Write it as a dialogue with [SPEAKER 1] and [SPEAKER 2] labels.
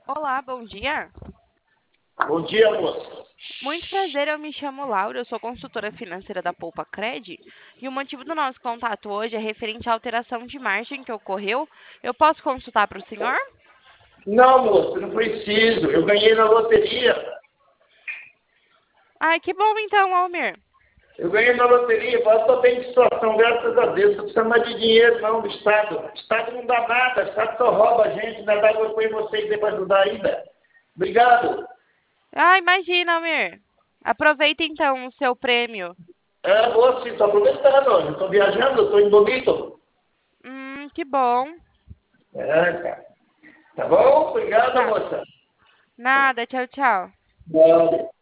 [SPEAKER 1] Olá, bom dia.
[SPEAKER 2] Bom dia, moça.
[SPEAKER 1] Muito prazer, eu me chamo Laura, eu sou consultora financeira da Poupa Cred e o motivo do nosso contato hoje é referente à alteração de margem que ocorreu. Eu posso consultar para o senhor?
[SPEAKER 2] Não, moça, não preciso. Eu ganhei na loteria.
[SPEAKER 1] Ai, que bom então, Almir.
[SPEAKER 2] Eu ganhei na loteria, agora estou bem de situação, graças a Deus. Não precisa mais de dinheiro, não, do Estado. O Estado não dá nada, o Estado só rouba a gente, ainda dá água em vocês para ajudar ainda. Obrigado.
[SPEAKER 1] Ah, imagina, Almir. Aproveita então o seu prêmio.
[SPEAKER 2] Moça, estou aproveitando. Estou viajando, estou em Bonito.
[SPEAKER 1] Que bom.
[SPEAKER 2] Cara. Tá bom? Obrigado,
[SPEAKER 1] Tá.
[SPEAKER 2] moça.
[SPEAKER 1] Nada, tchau, tchau.
[SPEAKER 2] Tchau.